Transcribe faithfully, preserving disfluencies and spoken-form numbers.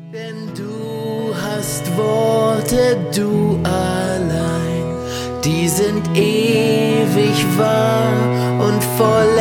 Denn du hast Worte, du allein, die sind ewig wahr und voll